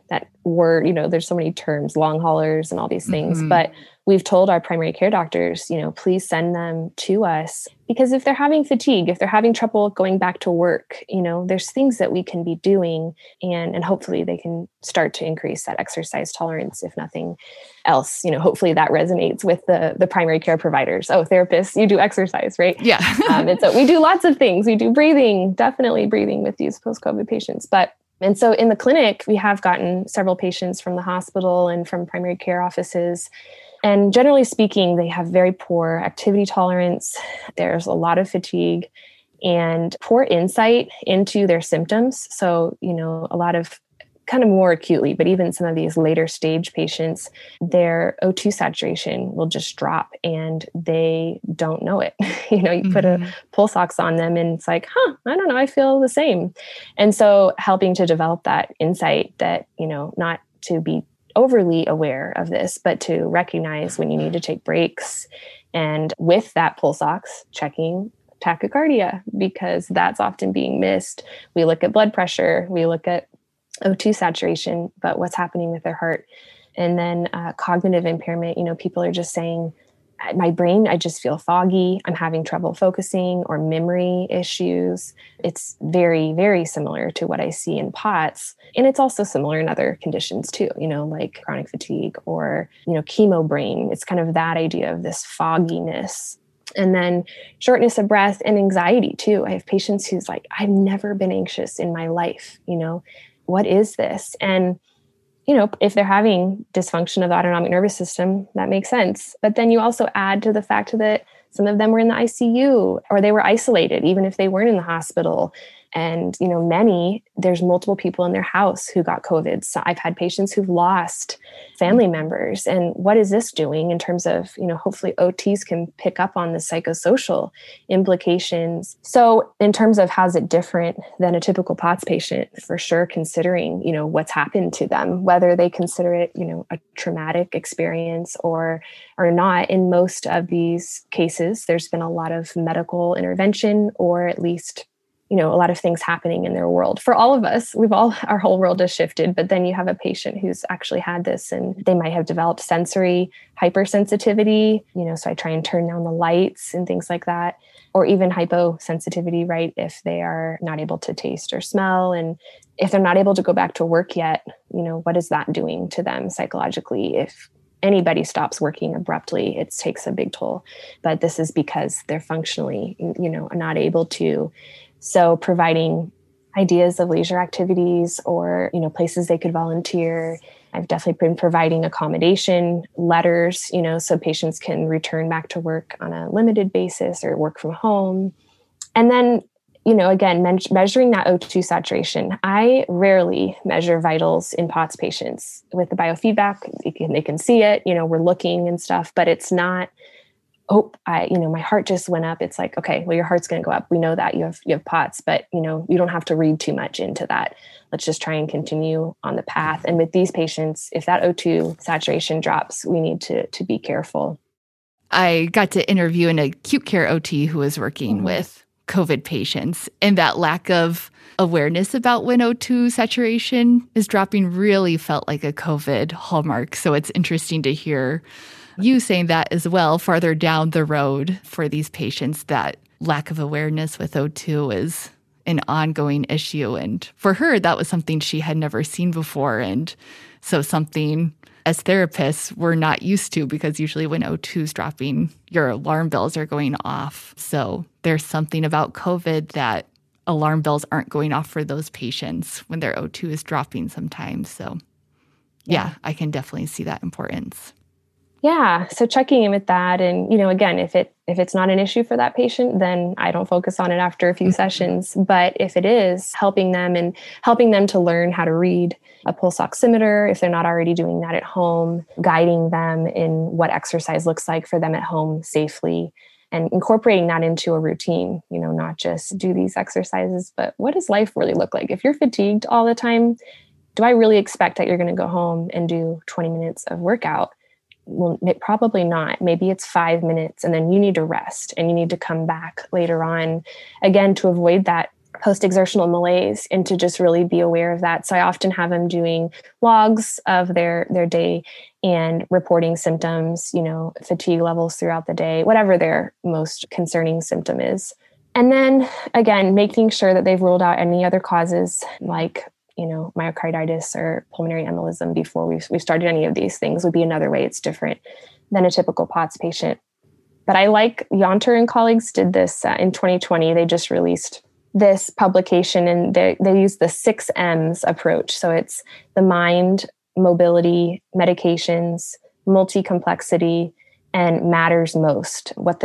that word, there's so many terms, long haulers and all these things, Mm-hmm. but we've told our primary care doctors, please send them to us, because if they're having fatigue, if they're having trouble going back to work, there's things that we can be doing, and hopefully they can start to increase that exercise tolerance, if nothing else. Hopefully that resonates with the primary care providers. Oh, therapists, you do exercise, right? Yeah. And so we do lots of things. We do breathing, definitely breathing with these post-COVID patients. And so in the clinic, we have gotten several patients from the hospital and from primary care offices. And generally speaking, they have very poor activity tolerance. There's a lot of fatigue and poor insight into their symptoms. So, a lot of kind of more acutely, but even some of these later stage patients, their O2 saturation will just drop and they don't know it. You put a pulse ox on them and it's like, I don't know, I feel the same. And so helping to develop that insight that, not to be overly aware of this, but to recognize when you need to take breaks. And with that pulse ox, checking tachycardia, because that's often being missed. We look at blood pressure, we look at O2 saturation, but what's happening with their heart. And then cognitive impairment, people are just saying, my brain, I just feel foggy. I'm having trouble focusing, or memory issues. It's very, very similar to what I see in POTS. And it's also similar in other conditions too, like chronic fatigue or, chemo brain. It's kind of that idea of this fogginess. And then shortness of breath and anxiety too. I have patients who's like, I've never been anxious in my life. What is this? And, if they're having dysfunction of the autonomic nervous system, that makes sense. But then you also add to the fact that some of them were in the ICU or they were isolated, even if they weren't in the hospital. And, there's multiple people in their house who got COVID. So I've had patients who've lost family members. And what is this doing in terms of, hopefully OTs can pick up on the psychosocial implications. So in terms of how's it different than a typical POTS patient, for sure, considering, what's happened to them, whether they consider it, a traumatic experience or not. In most of these cases, there's been a lot of medical intervention, or at least a lot of things happening in their world. For all of us, our whole world has shifted, but then you have a patient who's actually had this and they might have developed sensory hypersensitivity, so I try and turn down the lights and things like that, or even hyposensitivity, right? If they are not able to taste or smell, and if they're not able to go back to work yet, what is that doing to them psychologically? If anybody stops working abruptly, it takes a big toll, but this is because they're functionally, not able to. So providing ideas of leisure activities or, places they could volunteer. I've definitely been providing accommodation letters, so patients can return back to work on a limited basis or work from home. And then, again, measuring that O2 saturation. I rarely measure vitals in POTS patients. With the biofeedback, they can see it, we're looking and stuff, but it's not, my heart just went up. It's like, okay, well, your heart's going to go up. We know that you have POTS, but you don't have to read too much into that. Let's just try and continue on the path. And with these patients, if that O2 saturation drops, we need to be careful. I got to interview an acute care OT who was working with COVID patients, and that lack of awareness about when O2 saturation is dropping really felt like a COVID hallmark. So it's interesting to hear you saying that as well farther down the road for these patients, that lack of awareness with O2 is an ongoing issue. And for her, that was something she had never seen before. And so something as therapists we're not used to, because usually when O2 is dropping, your alarm bells are going off. So there's something about COVID that alarm bells aren't going off for those patients when their O2 is dropping sometimes. So yeah, I can definitely see that importance. Yeah. So checking in with that. And, again, if it's not an issue for that patient, then I don't focus on it after a few sessions. But if it is, helping them to learn how to read a pulse oximeter, if they're not already doing that at home, guiding them in what exercise looks like for them at home safely, and incorporating that into a routine, not just do these exercises, but what does life really look like? If you're fatigued all the time, do I really expect that you're going to go home and do 20 minutes of workout? Well, probably not. Maybe it's 5 minutes and then you need to rest and you need to come back later on, again, to avoid that post-exertional malaise, and to just really be aware of that. So I often have them doing logs of their day and reporting symptoms, fatigue levels throughout the day, whatever their most concerning symptom is. And then again, making sure that they've ruled out any other causes like, myocarditis or pulmonary embolism before we've started any of these things would be another way it's different than a typical POTS patient. But I like Yonter and colleagues did this in 2020. They just released this publication, and they use the 6 M's approach. So it's the mind, mobility, medications, multi-complexity, and matters most, what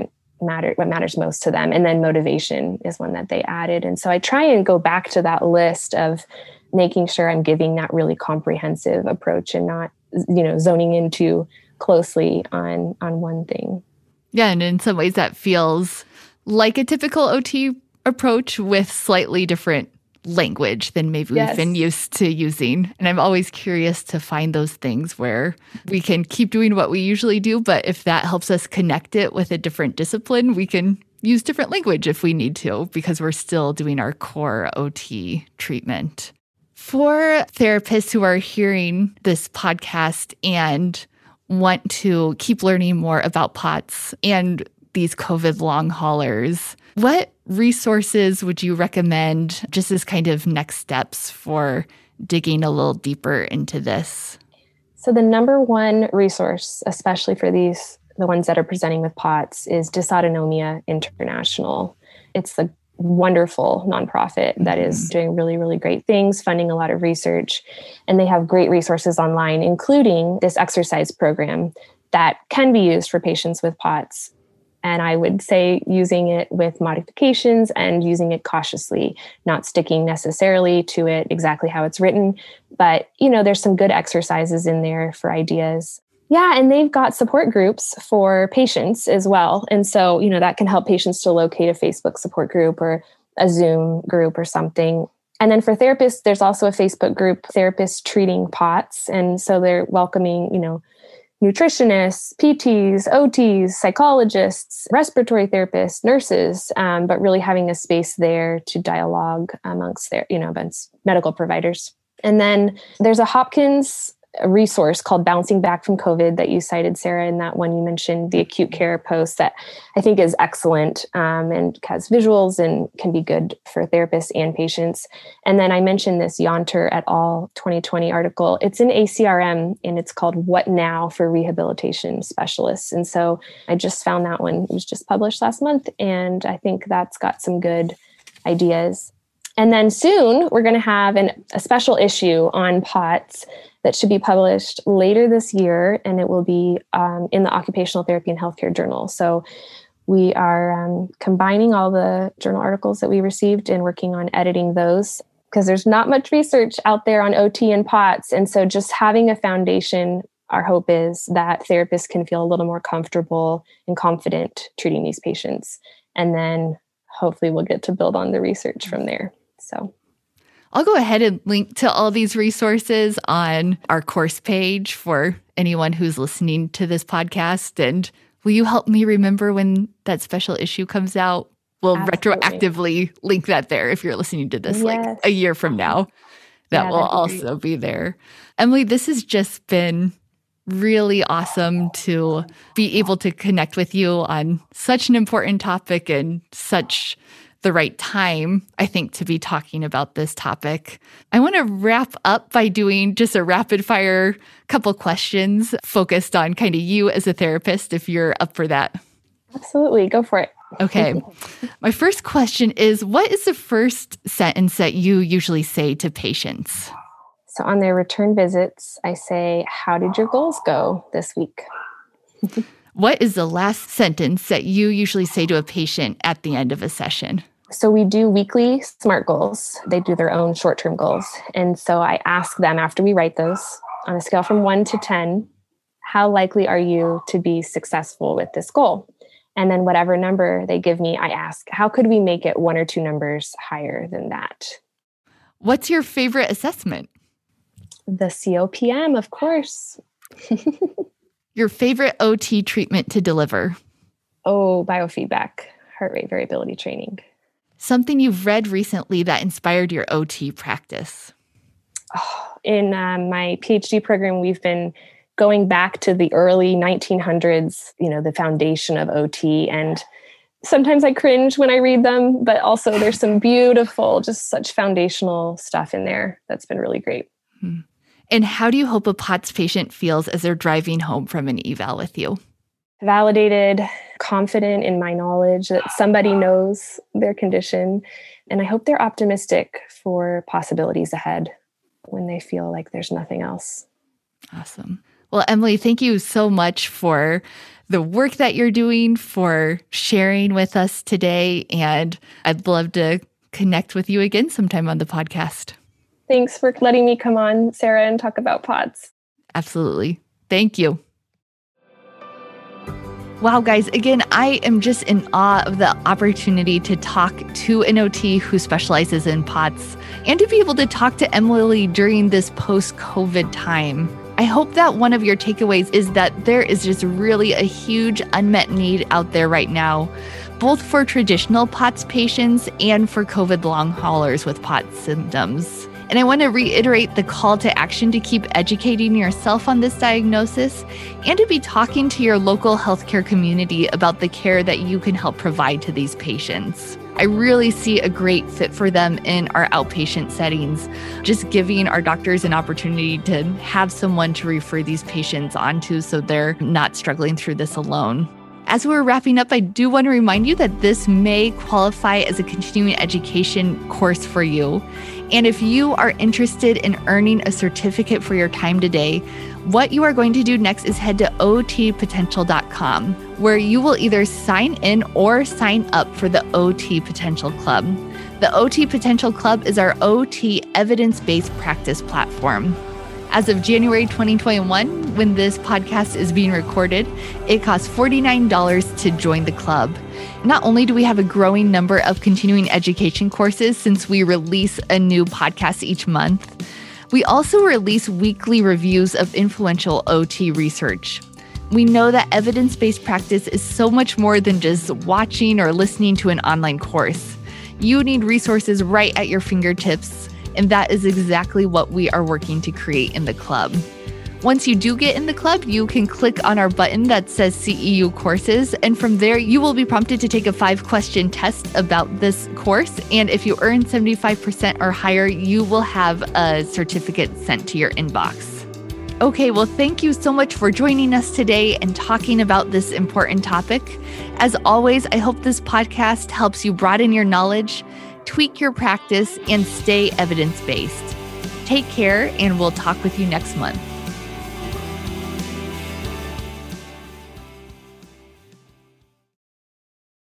matters most to them. And then motivation is one that they added. And so I try and go back to that list of making sure I'm giving that really comprehensive approach and not, zoning in too closely on one thing. Yeah. And in some ways that feels like a typical OT approach with slightly different language than maybe we've been used to using. And I'm always curious to find those things where we can keep doing what we usually do, but if that helps us connect it with a different discipline, we can use different language if we need to, because we're still doing our core OT treatment. For therapists who are hearing this podcast and want to keep learning more about POTS and these COVID long haulers, what resources would you recommend just as kind of next steps for digging a little deeper into this? So the number one resource, especially for the ones that are presenting with POTS, is Dysautonomia International. It's the wonderful nonprofit that is doing really, really great things, funding a lot of research. And they have great resources online, including this exercise program that can be used for patients with POTS. And I would say using it with modifications and using it cautiously, not sticking necessarily to it exactly how it's written. But, there's some good exercises in there for ideas. Yeah, and they've got support groups for patients as well. And so, that can help patients to locate a Facebook support group or a Zoom group or something. And then for therapists, there's also a Facebook group, Therapists Treating POTS. And so they're welcoming, nutritionists, PTs, OTs, psychologists, respiratory therapists, nurses, but really having a space there to dialogue amongst medical providers. And then there's a Hopkins resource called Bouncing Back from COVID that you cited, Sarah, in that one you mentioned, the acute care post, that I think is excellent and has visuals and can be good for therapists and patients. And then I mentioned this Yonter et al. 2020 article. It's an ACRM and it's called What Now for Rehabilitation Specialists. And so I just found that one. It was just published last month, and I think that's got some good ideas. And then soon we're going to have a special issue on POTS that should be published later this year, and it will be in the Occupational Therapy and Healthcare Journal. So we are combining all the journal articles that we received and working on editing those, because there's not much research out there on OT and POTS. And so just having a foundation, our hope is that therapists can feel a little more comfortable and confident treating these patients. And then hopefully we'll get to build on the research from there. So I'll go ahead and link to all these resources on our course page for anyone who's listening to this podcast. And will you help me remember when that special issue comes out? We'll retroactively link that there if you're listening to this like a year from now. That will also be there. Emily, this has just been really awesome to be able to connect with you on such an important topic and such the right time, I think, to be talking about this topic. I want to wrap up by doing just a rapid fire couple questions focused on kind of you as a therapist, if you're up for that. Absolutely. Go for it. Okay. My first question is, what is the first sentence that you usually say to patients? So on their return visits, I say, how did your goals go this week? What is the last sentence that you usually say to a patient at the end of a session? So we do weekly SMART goals. They do their own short-term goals. And so I ask them after we write those, on a scale from 1 to 10, how likely are you to be successful with this goal? And then whatever number they give me, I ask, how could we make it 1 or 2 numbers higher than that? What's your favorite assessment? The COPM, of course. Your favorite OT treatment to deliver? Oh, biofeedback, heart rate variability training. Something you've read recently that inspired your OT practice? In my PhD program, we've been going back to the early 1900s, the foundation of OT. And sometimes I cringe when I read them, but also there's some beautiful, just such foundational stuff in there that's been really great. And how do you hope a POTS patient feels as they're driving home from an eval with you? Validated, confident in my knowledge that somebody knows their condition. And I hope they're optimistic for possibilities ahead when they feel like there's nothing else. Awesome. Well, Emily, thank you so much for the work that you're doing, for sharing with us today. And I'd love to connect with you again sometime on the podcast. Thanks for letting me come on, Sarah, and talk about POTS. Absolutely. Thank you. Wow, guys, again, I am just in awe of the opportunity to talk to an OT who specializes in POTS and to be able to talk to Emily during this post-COVID time. I hope that one of your takeaways is that there is just really a huge unmet need out there right now, both for traditional POTS patients and for COVID long haulers with POTS symptoms. And I want to reiterate the call to action to keep educating yourself on this diagnosis and to be talking to your local healthcare community about the care that you can help provide to these patients. I really see a great fit for them in our outpatient settings, just giving our doctors an opportunity to have someone to refer these patients onto so they're not struggling through this alone. As we're wrapping up, I do want to remind you that this may qualify as a continuing education course for you. And if you are interested in earning a certificate for your time today, what you are going to do next is head to otpotential.com, where you will either sign in or sign up for the OT Potential Club. The OT Potential Club is our OT evidence-based practice platform. As of January 2021, when this podcast is being recorded, it costs $49 to join the club. Not only do we have a growing number of continuing education courses since we release a new podcast each month, we also release weekly reviews of influential OT research. We know that evidence-based practice is so much more than just watching or listening to an online course. You need resources right at your fingertips, and that is exactly what we are working to create in the club. Once you do get in the club, you can click on our button that says CEU courses, and from there, you will be prompted to take a 5-question test about this course. And if you earn 75% or higher, you will have a certificate sent to your inbox. Okay, well, thank you so much for joining us today and talking about this important topic. As always, I hope this podcast helps you broaden your knowledge, tweak your practice, and stay evidence-based. Take care, and we'll talk with you next month.